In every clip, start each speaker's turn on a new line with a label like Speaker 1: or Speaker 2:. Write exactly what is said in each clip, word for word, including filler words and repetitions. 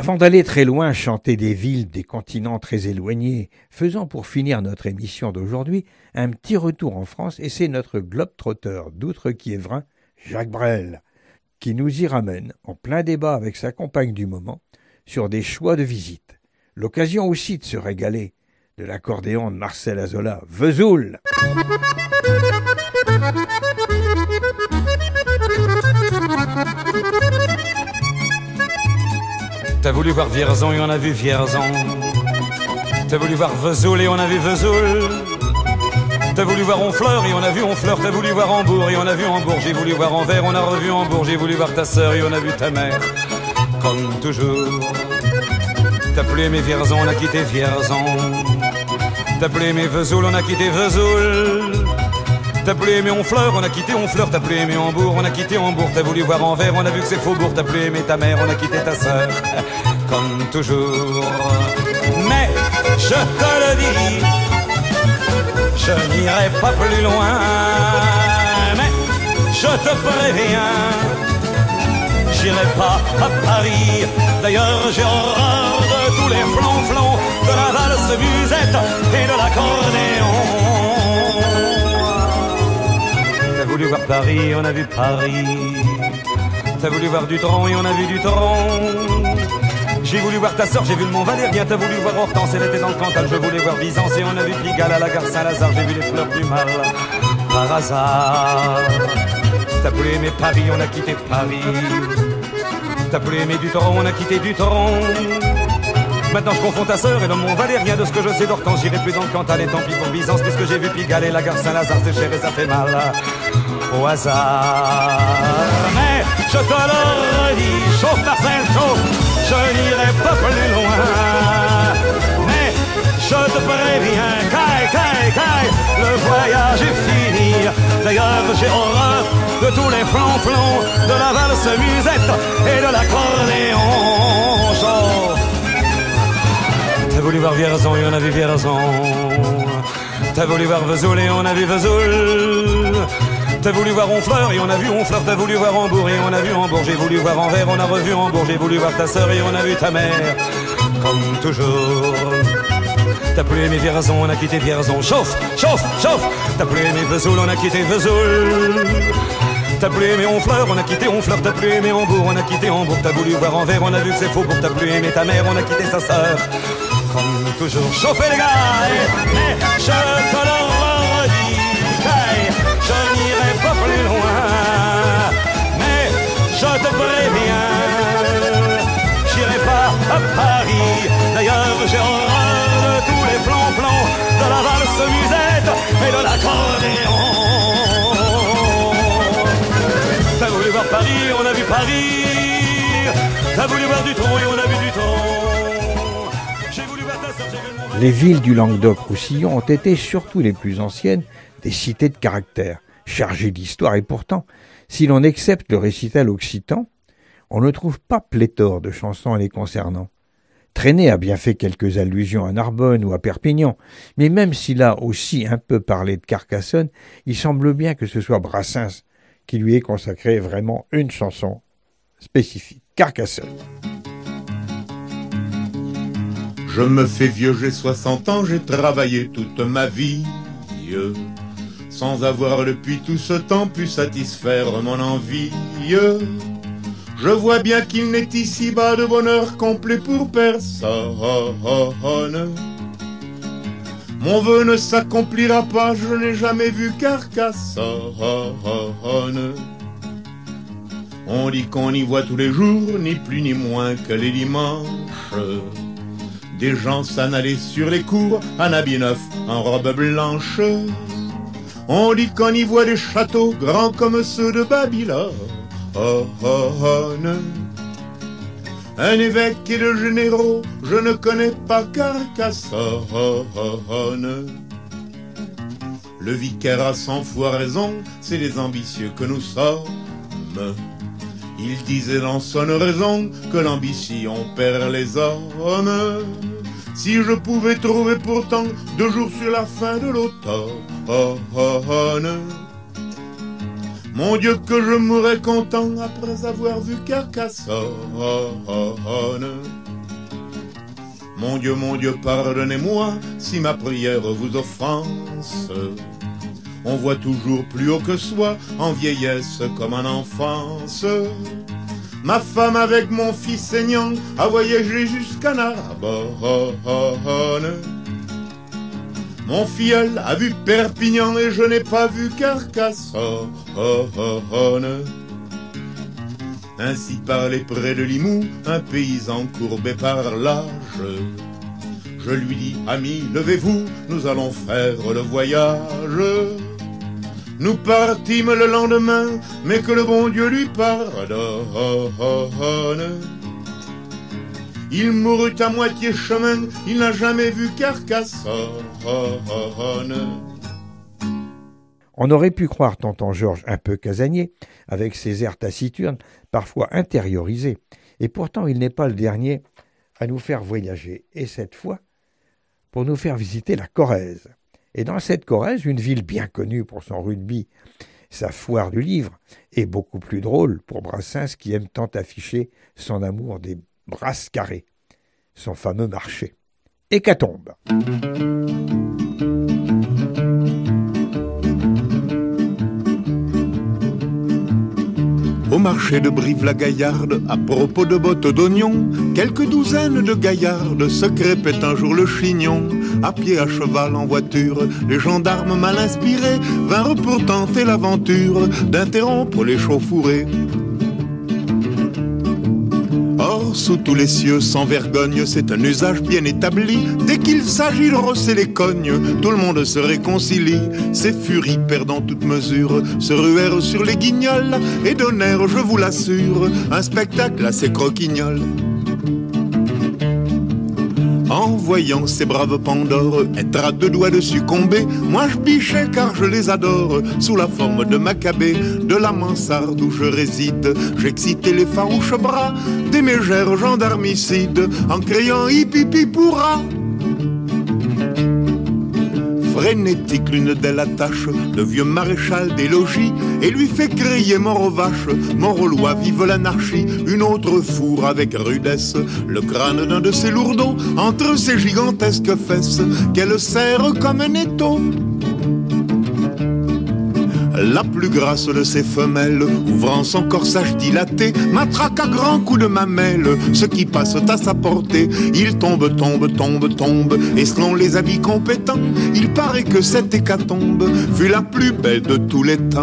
Speaker 1: Avant d'aller très loin, chanter des villes, des continents très éloignés, faisons pour finir notre émission d'aujourd'hui un petit retour en France et c'est notre globe-trotteur d'Outre-Quiévrain, Jacques Brel, qui nous y ramène en plein débat avec sa compagne du moment sur des choix de visite. L'occasion aussi de se régaler de l'accordéon de Marcel Azola, Vesoul.
Speaker 2: T'as voulu voir Vierzon et on a vu Vierzon. T'as voulu voir Vesoul et on a vu Vesoul. T'as voulu voir Honfleur et on a vu Honfleur. T'as voulu voir Hambourg et on a vu Hambourg. J'ai voulu voir Anvers, on a revu Hambourg. J'ai voulu voir ta sœur et on a vu ta mère. Comme toujours. T'as plus aimé Vierzon, on a quitté Vierzon. T'as plus aimé Vesoul, on a quitté Vesoul. T'as plus aimé Honfleur, on a quitté Honfleur. T'as plus aimé Hambourg, on a quitté Hambourg. T'as voulu voir Anvers, on a vu que c'est Faubourg. T'as plus aimé ta mère, on a quitté ta sœur. Comme toujours. Mais je te le dis, je n'irai pas plus loin. Mais je te préviens, j'irai pas à Paris. D'ailleurs j'ai horreur de tous les flonflons, de la valse musette et de l'accordéon. T'as voulu voir Paris, on a vu Paris. T'as voulu voir Dutron et on a vu Dutron. J'ai voulu voir ta sœur, j'ai vu le Mont Valérien. T'as voulu voir Hortense, elle était dans le Cantal. Je voulais voir Byzance et on a vu Pigalle à la gare Saint-Lazare. J'ai vu les fleurs du mal par hasard. T'as voulu aimer Paris, on a quitté Paris. T'as voulu aimer Dutron, on a quitté Dutron. Maintenant je confonds ta sœur et le Mont Valérien. De ce que je sais d'Hortense, j'irai plus dans le Cantal. Et tant pis pour Byzance, puisque j'ai vu Pigalle et la gare Saint-Lazare. C'est cher et ça fait mal au hasard. Mais je te le redis, chauffe Marcel, chauffe, je n'irai pas plus loin. Mais je te préviens, caille, caille, caille, le voyage est fini. D'ailleurs j'ai horreur de tous les flonflons, de la valse musette et de l'accordéon. Chauffe. T'as voulu voir Vierzon et on a vu Vierzon. T'as voulu voir Vesoul et on a vu Vesoul. T'as voulu voir Honfleur et on a vu Honfleur. T'as voulu voir Hambourg et on a vu Hambourg. J'ai voulu voir Anvers, on a revu Hambourg. J'ai voulu voir ta sœur et on a vu ta mère. Comme toujours. T'as plus aimé Vierzon, on a quitté Vierzon. Chauffe, chauffe, chauffe. T'as plus aimé Vesoul, on a quitté Vesoul. T'as plus aimé Honfleur, on a quitté Honfleur. T'as plus aimé Hambourg, on a quitté Hambourg. T'as voulu voir Anvers, on a vu que c'est Faubourg. T'as plus aimé ta mère, on a quitté sa sœur. Comme toujours, chauffez les gars, mais je te le redis, je n'irai pas plus loin, mais je te préviens, j'irai pas à Paris. D'ailleurs j'ai horreur de tous les plans-plans, de la valse musette et de l'accordéon. T'as voulu voir Paris, on a vu Paris. T'as voulu voir du tronc et on a vu du tronc.
Speaker 1: Les villes du Languedoc-Roussillon ont été, surtout les plus anciennes, des cités de caractère, chargées d'histoire et pourtant, si l'on accepte le récital occitan, on ne trouve pas pléthore de chansons les concernant. Traîné a bien fait quelques allusions à Narbonne ou à Perpignan, mais même s'il a aussi un peu parlé de Carcassonne, il semble bien que ce soit Brassens qui lui ait consacré vraiment une chanson spécifique, Carcassonne.
Speaker 3: Je me fais vieux, j'ai soixante ans, j'ai travaillé toute ma vie, sans avoir depuis tout ce temps pu satisfaire mon envie. Je vois bien qu'il n'est ici-bas de bonheur complet pour personne. Mon vœu ne s'accomplira pas, je n'ai jamais vu Carcassonne. On dit qu'on y voit tous les jours, ni plus ni moins que les dimanches. Des gens s'en allaient sur les cours, en habit neuf, en robe blanche. On dit qu'on y voit des châteaux grands comme ceux de Babylone. Un évêque et de généraux, je ne connais pas Carcassonne. Le vicaire a cent fois raison, c'est les ambitieux que nous sommes. Il disait dans son oraison que l'ambition perd les hommes. Si je pouvais trouver pourtant deux jours sur la fin de l'automne, mon Dieu que je mourrais content après avoir vu Carcassonne. Mon Dieu, mon Dieu, pardonnez-moi si ma prière vous offense. On voit toujours plus haut que soi, en vieillesse comme en enfance. Ma femme avec mon fils saignant a voyagé jusqu'à Narbonne. Mon filleul a vu Perpignan et je n'ai pas vu Carcassonne. Ainsi parlait près de Limoux un paysan courbé par l'âge. Je lui dis, ami, levez-vous, nous allons faire le voyage. Nous partîmes le lendemain, mais que le bon Dieu lui pardonne. Il mourut à moitié chemin, il n'a jamais vu Carcassonne.
Speaker 1: On aurait pu croire tonton Georges un peu casanier, avec ses airs taciturnes, parfois intériorisés. Et pourtant, il n'est pas le dernier à nous faire voyager. Et cette fois, pour nous faire visiter la Corrèze. Et dans cette Corrèze, une ville bien connue pour son rugby, sa foire du livre, et beaucoup plus drôle pour Brassens qui aime tant afficher son amour des brasses carrées, son fameux marché. Hécatombe.
Speaker 3: Au marché de Brive-la-Gaillarde, à propos de bottes d'oignons, quelques douzaines de gaillardes se crêpaient un jour le chignon. À pied, à cheval, en voiture, les gendarmes mal inspirés vinrent pour tenter l'aventure d'interrompre les chauffourées. Or, sous tous les cieux, sans vergogne, c'est un usage bien établi. Dès qu'il s'agit de rosser les cognes, tout le monde se réconcilie. Ces furies, perdant toute mesure, se ruèrent sur les guignols et donnèrent, je vous l'assure, un spectacle assez croquignol. En voyant ces braves Pandores être à deux doigts de succomber, moi je bichais car je les adore. Sous la forme de Maccabée, de la mansarde où je réside, j'excitais les farouches bras des mégères gendarmicides en criant hip hip hip hurrah. Frénétique, l'une d'elles attache le vieux maréchal des logis et lui fait crier mort aux vaches, mort aux lois, vive l'anarchie. Une autre fourre avec rudesse le crâne d'un de ses lourdeaux entre ses gigantesques fesses qu'elle serre comme un étau. La plus grasse de ses femelles, ouvrant son corsage dilaté, matraque à grands coups de mamelle ce qui passe à sa portée. Il tombe, tombe, tombe, tombe, et selon les avis compétents, il paraît que cette hécatombe fut la plus belle de tous les temps.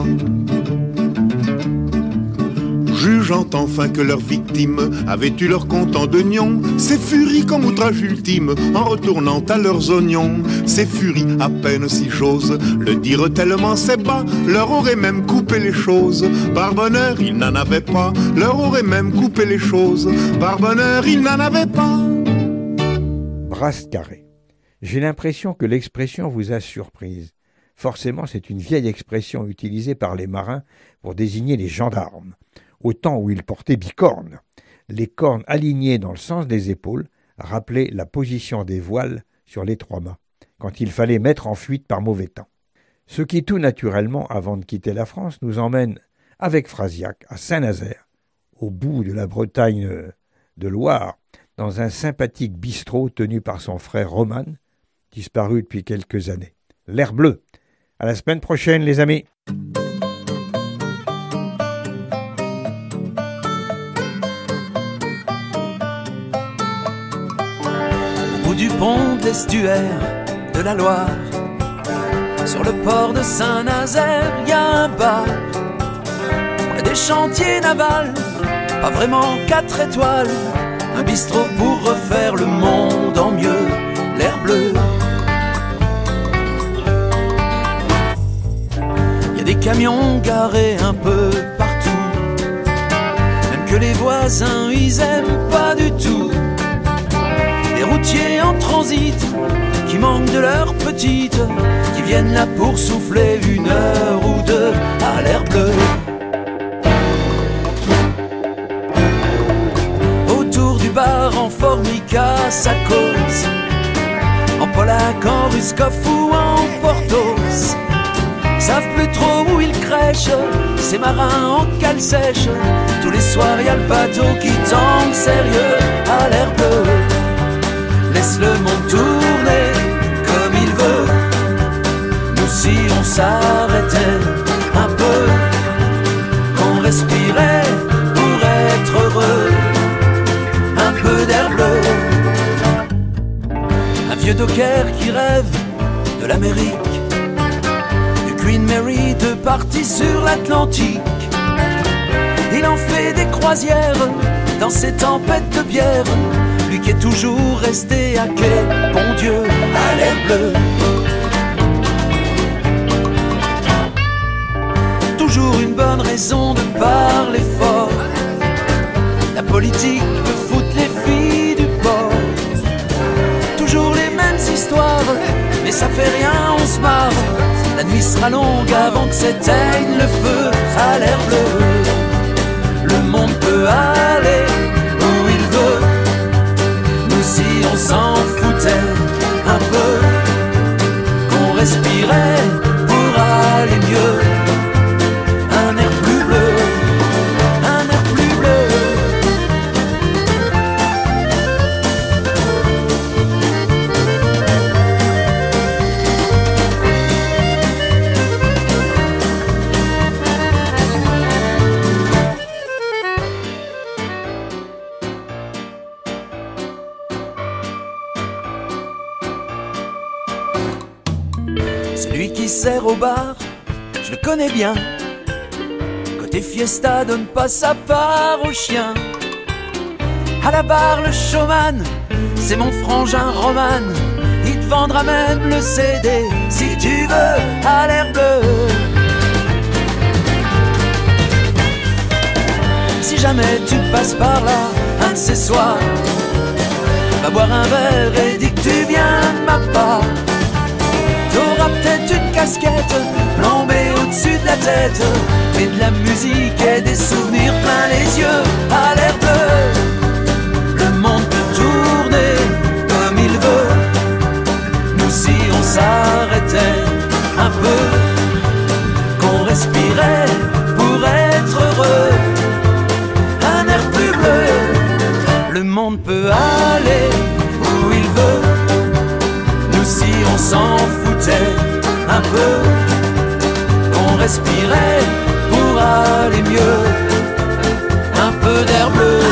Speaker 3: Jugeant enfin que leurs victimes avaient eu leur compte en d'oignons, ces furies comme outrage ultime, en retournant à leurs oignons. Ces furies, à peine si j'ose le dire tellement c'est bas, leur auraient même coupé les choses. Par bonheur, ils n'en avaient pas, leur auraient même coupé les choses. Par bonheur, ils n'en avaient pas.
Speaker 1: Brasse carrée. J'ai l'impression que l'expression vous a surprise. Forcément, c'est une vieille expression utilisée par les marins pour désigner les gendarmes. Au temps où ils portaient bicornes. Les cornes alignées dans le sens des épaules rappelaient la position des voiles sur les trois mâts, quand il fallait mettre en fuite par mauvais temps. Ce qui tout naturellement, avant de quitter la France, nous emmène avec Frasiac à Saint-Nazaire, au bout de la Bretagne de Loire, dans un sympathique bistrot tenu par son frère Roman, disparu depuis quelques années. L'air bleu. À la semaine prochaine, les amis.
Speaker 4: Du pont de l'estuaire de la Loire, sur le port de Saint-Nazaire, y a un bar. Près des chantiers navals, pas vraiment quatre étoiles, un bistrot pour refaire le monde en mieux, l'air bleu. Y a des camions garés un peu partout, même que les voisins ils aiment pas du tout. Des routiers en transit qui manquent de leur petite, qui viennent là pour souffler une heure ou deux à l'air bleu. Autour du bar en formica ça cause, en polac, en ruskov ou en portos. Savent plus trop où ils crèchent, ces marins en cale sèche. Tous les soirs y a le bateau qui tangue sérieux à l'air bleu. Les s'arrêtait un peu, qu'on respirait pour être heureux, un peu d'air bleu. Un vieux docker qui rêve de l'Amérique, du Queen Mary de partie sur l'Atlantique. Il en fait des croisières dans ses tempêtes de bière, lui qui est toujours resté à quai, bon Dieu, à l'air bleu. Toujours une bonne raison de parler fort, la politique peut foutre les filles du port. Toujours les mêmes histoires, mais ça fait rien, on se marre. La nuit sera longue avant que s'éteigne le feu à l'air bleu. Le monde peut aller où il veut, nous si on s'en foutait un peu, qu'on respirait pour aller mieux. Un air plus bleu, un air plus bleu. Celui qui sert au bar, je le connais bien. Côté fiesta, donne pas sa part aux chiens. À la barre, le showman, c'est mon frangin Roman. Il te vendra même le C D, si tu veux, à l'air bleu. Si jamais tu passes par là, un de ces soirs, va boire un verre et dis que tu viens de ma part. T'auras peut-être une casquette plombée au-dessus de la tête, et de la musique et des souvenirs plein les yeux à l'air bleu. Le monde peut tourner comme il veut, nous si on s'arrêtait un peu, qu'on respirait pour être heureux, un air plus bleu. Le monde peut aller où il veut, nous si on s'en foutait un peu, qu'on respirait pour aller mieux, un peu d'air bleu.